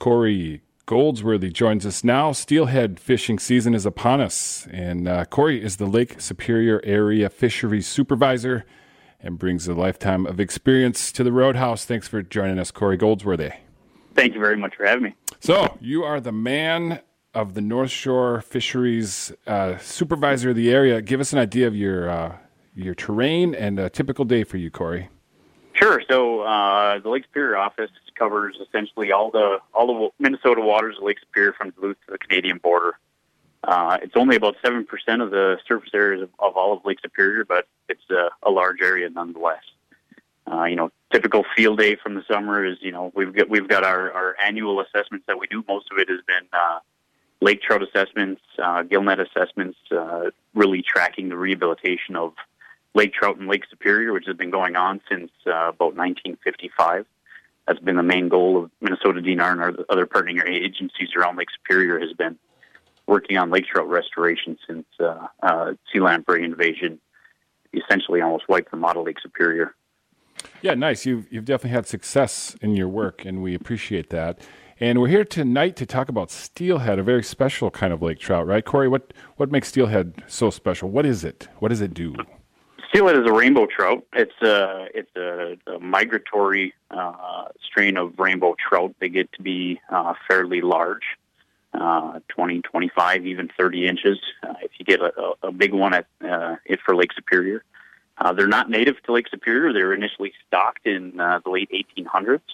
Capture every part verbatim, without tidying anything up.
Corey Goldsworthy joins us now. Steelhead fishing season is upon us, and uh, Corey is the Lake Superior Area Fisheries Supervisor and brings a lifetime of experience to the Roadhouse. Thanks for joining us, Corey Goldsworthy. Thank you very much for having me. So, you are the man of the North Shore Fisheries uh, Supervisor of the area. Give us an idea of your uh, your terrain and a typical day for you, Corey. Sure. So, uh, the Lake Superior office covers essentially all the all the Minnesota waters of Lake Superior from Duluth to the Canadian border. Uh, it's only about seven percent of the surface areas of, of all of Lake Superior, but it's a, a large area nonetheless. Uh, you know, typical field day from the summer is, you know, we've got we've got our, our annual assessments that we do. Most of it has been uh, lake trout assessments, uh, gillnet assessments, uh, really tracking the rehabilitation of lake trout in Lake Superior, which has been going on since uh, about nineteen fifty-five. That's been the main goal of Minnesota D N R and our other partnering agencies around Lake Superior, has been working on lake trout restoration since uh, uh, sea lamprey invasion essentially almost wiped the model Lake Superior. Yeah, nice. You've, you've definitely had success in your work, and we appreciate that. And we're here tonight to talk about steelhead, a very special kind of lake trout, right? Corey, what, what makes steelhead so special? What is it? What does it do? Steelhead is a rainbow trout. It's a, it's a, a migratory uh, strain of rainbow trout. They get to be uh, fairly large, uh, twenty, twenty-five, even thirty inches. Uh, if you get a, a big one at uh, it for Lake Superior. Uh, they're not native to Lake Superior. They were initially stocked in uh, the late eighteen hundreds,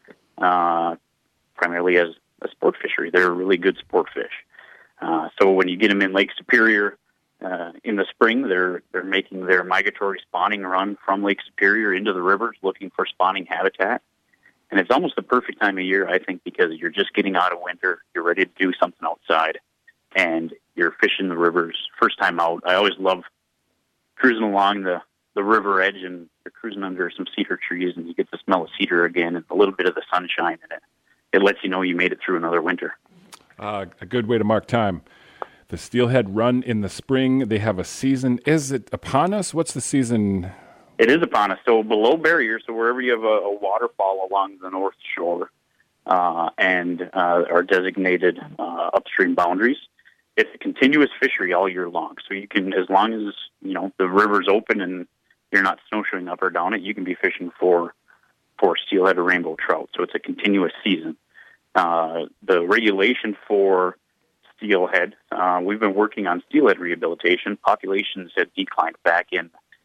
uh, primarily as a sport fishery. They're a really good sport fish. Uh, so when you get them in Lake Superior, Uh, in the spring, they're they're making their migratory spawning run from Lake Superior into the rivers, looking for spawning habitat. And it's almost the perfect time of year, I think, because you're just getting out of winter, you're ready to do something outside, and you're fishing the rivers. First time out, I always love cruising along the, the river edge, and you're cruising under some cedar trees, and you get the smell of cedar again, and a little bit of the sunshine in it. It lets you know you made it through another winter. Uh, a good way to mark time. The steelhead run in the spring. They have a season. Is it upon us? What's the season? It is upon us. So below barrier, so wherever you have a, a waterfall along the North Shore uh, and uh, our designated uh, upstream boundaries, it's a continuous fishery all year long. So you can, as long as, you know, the river's open and you're not snowshoeing up or down it, you can be fishing for for steelhead or rainbow trout. So it's a continuous season. Uh, the regulation for steelhead, uh, we've been working on steelhead rehabilitation. Populations had declined back in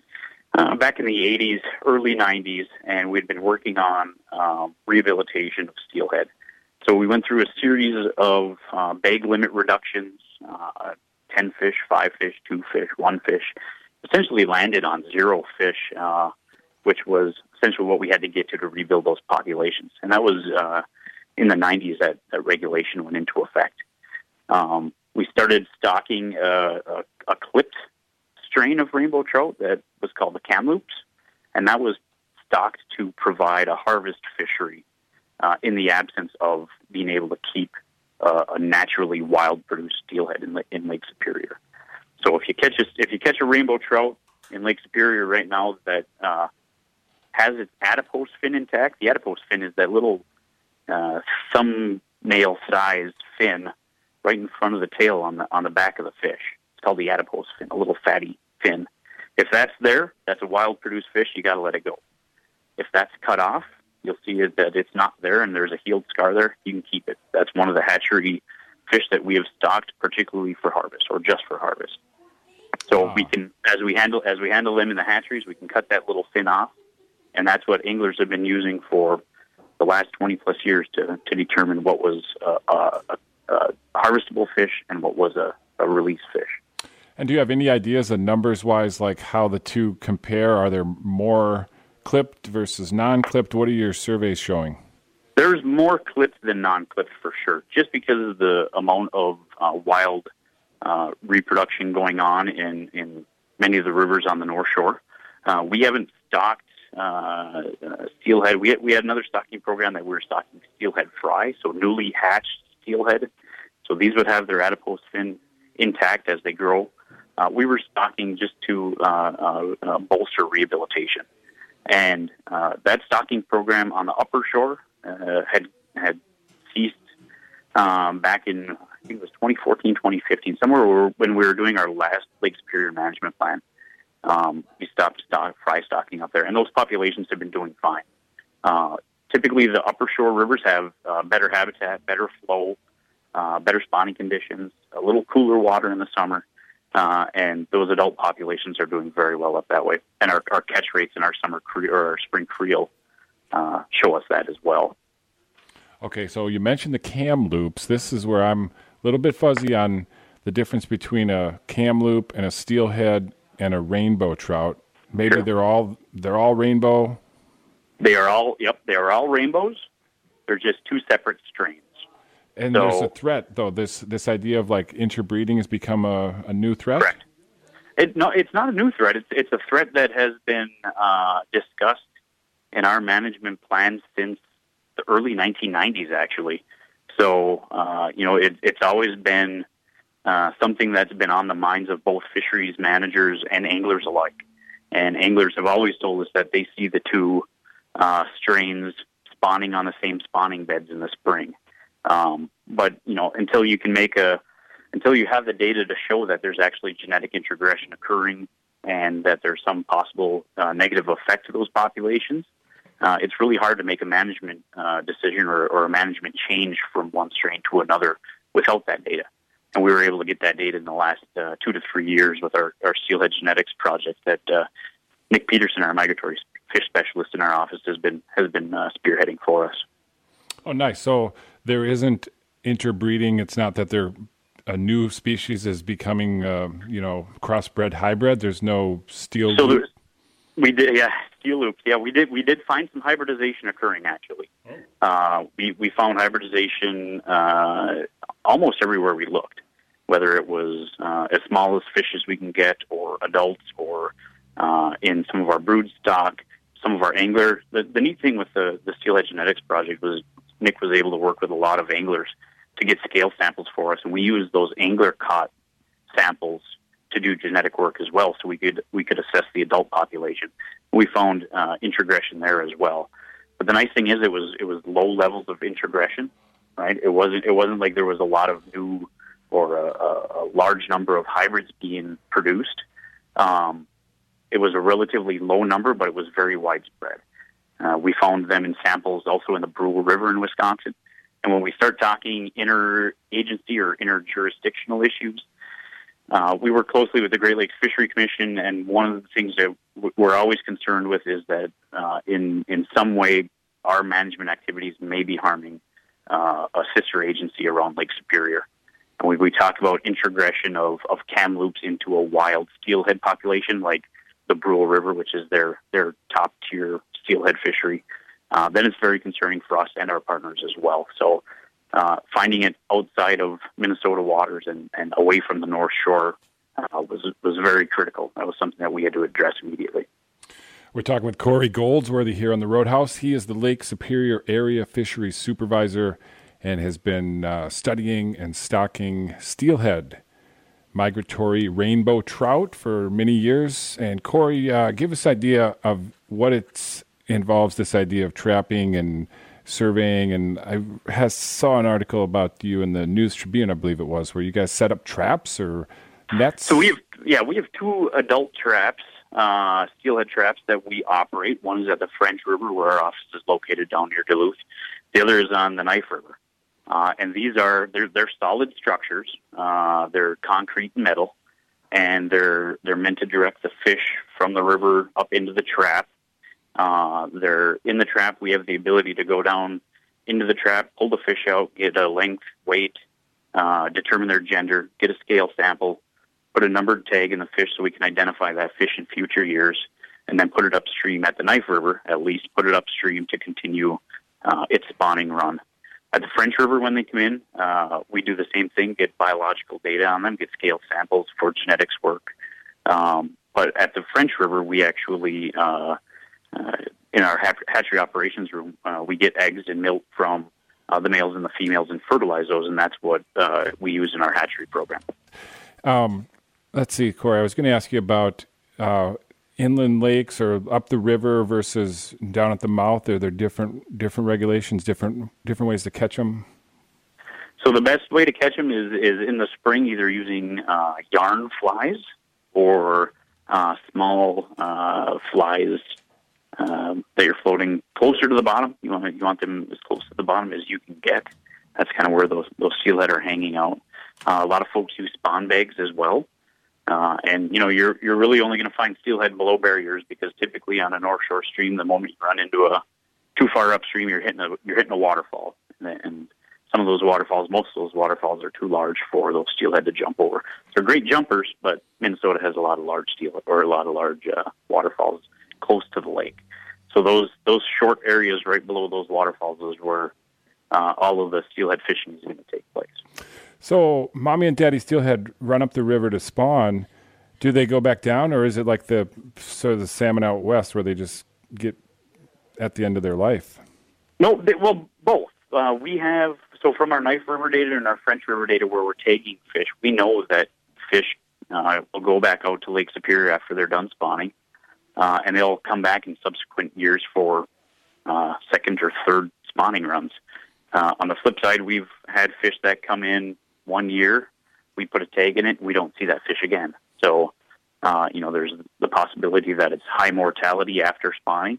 uh, back in the eighties, early nineties, and we'd been working on um, rehabilitation of steelhead. So we went through a series of uh, bag limit reductions, uh, ten fish, five fish, two fish, one fish, essentially landed on zero fish, uh, which was essentially what we had to get to to rebuild those populations. And that was uh, in the nineties that, that regulation went into effect. Um, we started stocking a, a, a clipped strain of rainbow trout that was called the Kamloops, and that was stocked to provide a harvest fishery uh, in the absence of being able to keep uh, a naturally wild produced steelhead in, in Lake Superior. So if you catch a, if you catch a rainbow trout in Lake Superior right now that uh, has its adipose fin intact, the adipose fin is that little uh, thumbnail-sized fin right in front of the tail on the on the back of the fish. It's called the adipose fin, a little fatty fin. If that's there, that's a wild produced fish. You got to let it go. If that's cut off, you'll see that it's not there and there's a healed scar there. You can keep it. That's one of the hatchery fish that we have stocked particularly for harvest or just for harvest. So wow. we can, as we handle as we handle them in the hatcheries, we can cut that little fin off, and that's what anglers have been using for the last twenty plus years to to determine what was uh, a, a Uh, harvestable fish and what was a, a release fish. And do you have any ideas of numbers-wise, like how the two compare? Are there more clipped versus non-clipped? What are your surveys showing? There's more clipped than non-clipped for sure, just because of the amount of uh, wild uh, reproduction going on in, in many of the rivers on the North Shore. Uh, we haven't stocked uh, uh, steelhead. We had, we had another stocking program that we were stocking steelhead fry, so newly hatched steelhead. So these would have their adipose fin intact as they grow. Uh, we were stocking just to uh, uh, uh, bolster rehabilitation. And uh, that stocking program on the upper shore uh, had had ceased um, back in, I think it was twenty fourteen, twenty fifteen, somewhere when we were doing our last Lake Superior management plan. Um, we stopped stock, fry stocking up there, and those populations have been doing fine. Uh, typically, the upper shore rivers have uh, better habitat, better flow, uh, better spawning conditions, a little cooler water in the summer, uh, and those adult populations are doing very well up that way. And our, our catch rates in our summer cre- or our spring creel uh, show us that as well. Okay, so you mentioned the Kamloops. This is where I'm a little bit fuzzy on the difference between a Kamloop and a steelhead and a rainbow trout. Maybe Sure. they're all they're all rainbow. They are all yep. They are all rainbows. They're just two separate strains. And So- there's a threat, though. This this idea of like interbreeding has become a, a new threat. Correct. It, no, it's not a new threat. It's it's a threat that has been uh, discussed in our management plan since the early nineteen nineties, actually. So uh, you know, it, it's always been uh, something that's been on the minds of both fisheries managers and anglers alike. And anglers have always told us that they see the two uh, strains spawning on the same spawning beds in the spring. Um, but you know, until you can make a, until you have the data to show that there's actually genetic introgression occurring and that there's some possible uh, negative effect to those populations, uh, it's really hard to make a management uh, decision or, or a management change from one strain to another without that data. And we were able to get that data in the last uh, two to three years with our, our steelhead genetics project that uh, Nick Peterson, our migratory fish specialist in our office, has been has been uh, spearheading for us. Oh, nice. So there isn't interbreeding. It's not that they're a new species is becoming, uh, you know, crossbred hybrid. There's no steel. So loop. there's, we did, yeah, steel loops. Yeah, we did. We did find some hybridization occurring. Actually, oh. uh, we we found hybridization uh, almost everywhere we looked, whether it was uh, as small as fish as we can get, or adults, or uh, in some of our brood stock, some of our angler. The, the neat thing with the the Steelhead Genetics project was Nick was able to work with a lot of anglers to get scale samples for us, and we used those angler caught samples to do genetic work as well, so we could we could assess the adult population. We found uh, introgression there as well. But the nice thing is, it was it was low levels of introgression, right? It wasn't it wasn't like there was a lot of new or a, a large number of hybrids being produced. Um, it was a relatively low number, but it was very widespread. Uh, we found them in samples also in the Brule River in Wisconsin. And when we start talking inter-agency or inter-jurisdictional issues, uh, we work closely with the Great Lakes Fishery Commission, and one of the things that w- we're always concerned with is that uh, in, in some way our management activities may be harming uh, a sister agency around Lake Superior. And we, we talk about introgression of, of Kamloops into a wild steelhead population like the Brule River, which is their, their top-tier steelhead fishery. Uh, then it's very concerning for us and our partners as well. So uh, finding it outside of Minnesota waters and, and away from the North Shore uh, was was very critical. That was something that we had to address immediately. We're talking with Corey Goldsworthy here on the Roadhouse. He is the Lake Superior Area Fisheries Supervisor and has been uh, studying and stocking steelhead migratory rainbow trout for many years. And Corey, uh, give us an idea of what it's involves this idea of trapping and surveying. And I has, saw an article about you in the News Tribune, I believe it was, where you guys set up traps or nets. So we have, yeah, we have two adult traps, uh, steelhead traps that we operate. One is at the French River, where our office is located down near Duluth. The other is on the Knife River. Uh, and these are, they're, they're solid structures. Uh, they're concrete and metal, and they're, they're meant to direct the fish from the river up into the trap. Uh, they're in the trap. We have the ability to go down into the trap, pull the fish out, get a length, weight, uh, determine their gender, get a scale sample, put a numbered tag in the fish so we can identify that fish in future years, and then put it upstream at the Knife River, at least put it upstream to continue uh, its spawning run. At the French River, when they come in, uh, we do the same thing, get biological data on them, get scale samples for genetics work. Um, but at the French River, we actually... Uh, Uh, in our hatchery operations room, uh, we get eggs and milk from uh, the males and the females and fertilize those, and that's what uh, we use in our hatchery program. Um, let's see, Corey, I was going to ask you about uh, inland lakes or up the river versus down at the mouth. Are there different different regulations, different different ways to catch them? So the best way to catch them is, is in the spring, either using uh, yarn flies or uh, small uh, flies um, that you're floating closer to the bottom. You want you want them as close to the bottom as you can get. That's kind of where those those steelhead are hanging out. Uh, a lot of folks use spawn bags as well, uh, and you know you're you're really only going to find steelhead below barriers because typically on a north shore stream, the moment you run into a too far upstream, you're hitting a you're hitting a waterfall, and, and some of those waterfalls, most of those waterfalls are too large for those steelhead to jump over. They're great jumpers, but Minnesota has a lot of large steel or a lot of large uh, waterfalls close to the lake. So those those short areas right below those waterfalls is where uh, all of the steelhead fishing is going to take place. So mommy and daddy steelhead run up the river to spawn. Do they go back down, or is it like the sort of the salmon out west where they just get at the end of their life? No, they, well, both. Uh, we have, so from our Knife River data and our French River data where we're tagging fish, we know that fish uh, will go back out to Lake Superior after they're done spawning, uh, and they'll come back in subsequent years for uh, second or third spawning runs. Uh, on the flip side, we've had fish that come in one year, we put a tag in it, we don't see that fish again. So, uh, you know, there's the possibility that it's high mortality after spawning,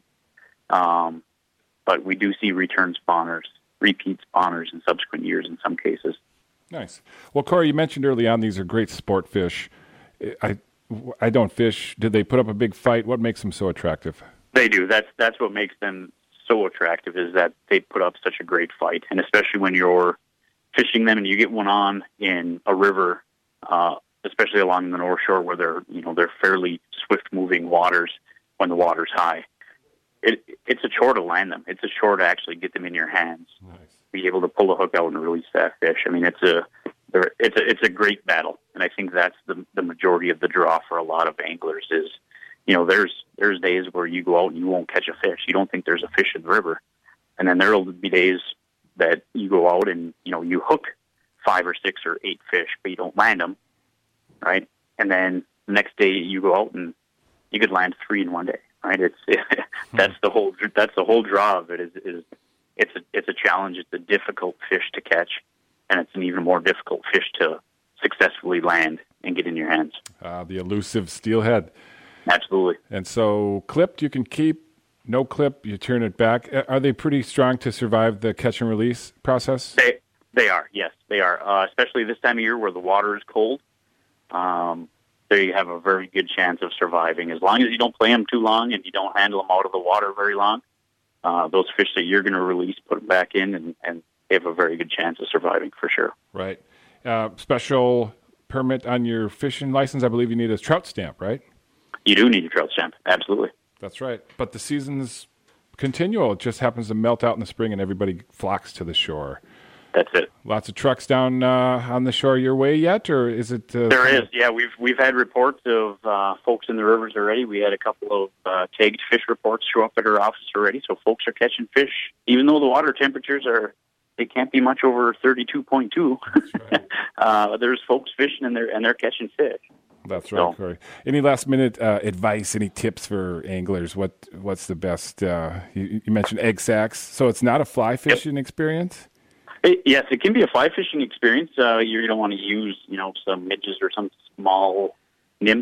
um, but we do see return spawners, repeat spawners in subsequent years in some cases. Nice. Well, Corey, you mentioned early on these are great sport fish. I, I don't fish. Did they put up a big fight? What makes them so attractive? They do. That's that's what makes them so attractive is that they put up such a great fight, and especially when you're fishing them and you get one on in a river, uh, especially along the North Shore where they're you know they're fairly swift-moving waters when the water's high. It, it's a chore to land them. It's a chore to actually get them in your hands. Nice. Be able to pull a hook out and release that fish. I mean, it's a it's a it's a great battle, and I think that's the the majority of the draw for a lot of anglers. Is you know there's there's days where you go out and you won't catch a fish. You don't think there's a fish in the river, and then there'll be days that you go out and you know you hook five or six or eight fish, but you don't land them, right? And then the next day you go out and you could land three in one day. Right, it's it, that's the whole that's the whole draw of it. Is is it's a it's a challenge. It's a difficult fish to catch, and it's an even more difficult fish to successfully land and get in your hands. Uh, the elusive steelhead. Absolutely. And so, clipped you can keep. No clip, you turn it back. Are they pretty strong to survive the catch and release process? They they are. Yes, they are. Uh, especially this time of year where the water is cold. Um, they have a very good chance of surviving. As long as you don't play them too long and you don't handle them out of the water very long, uh, those fish that you're going to release, put them back in, and, and they have a very good chance of surviving for sure. Right. Uh, special permit on your fishing license, I believe you need a trout stamp, right? You do need a trout stamp, absolutely. That's right. But the season's continual. It just happens to melt out in the spring and everybody flocks to the shore. That's it. Lots of trucks down uh, on the shore your way yet, or is it? Uh, there is, yeah. We've we've had reports of uh, folks in the rivers already. We had a couple of uh, tagged fish reports show up at our office already. So folks are catching fish, even though the water temperatures are they can't be much over thirty-two point two. Right. uh, there's folks fishing and they're and they're catching fish. That's right, so, Corey. Any last minute uh, advice? Any tips for anglers? What what's the best? Uh, you, you mentioned egg sacs, so it's not a fly fishing yep. experience. It, yes, it can be a fly fishing experience. Uh, you don't want to use, you know, some midges or some small nymph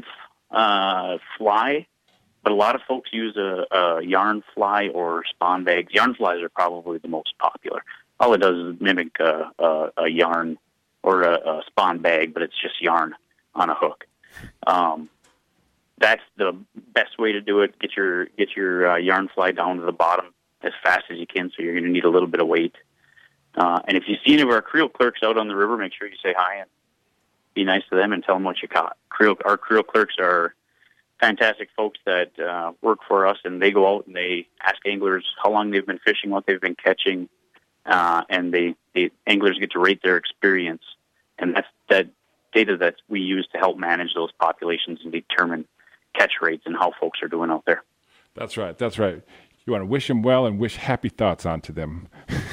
uh, fly, but a lot of folks use a, a yarn fly or spawn bags. Yarn flies are probably the most popular. All it does is mimic a, a, a yarn or a, a spawn bag, but it's just yarn on a hook. Um, that's the best way to do it. Get your get your uh, yarn fly down to the bottom as fast as you can, so you're going to need a little bit of weight. Uh, and if you see any of our creel clerks out on the river, make sure you say hi and be nice to them and tell them what you caught. Creel, our creel clerks are fantastic folks that uh, work for us, and they go out and they ask anglers how long they've been fishing, what they've been catching, uh, and they, they anglers get to rate their experience. And that's that data that we use to help manage those populations and determine catch rates and how folks are doing out there. That's right. That's right. You want to wish them well and wish happy thoughts onto them.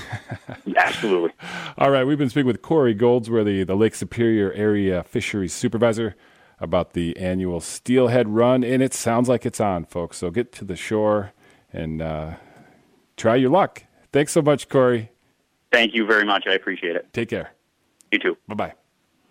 Absolutely. All right. We've been speaking with Corey Goldsworthy, the Lake Superior Area Fisheries Supervisor, about the annual Steelhead Run, and it sounds like it's on, folks. So get to the shore and uh, try your luck. Thanks so much, Corey. Thank you very much. I appreciate it. Take care. You too. Bye-bye.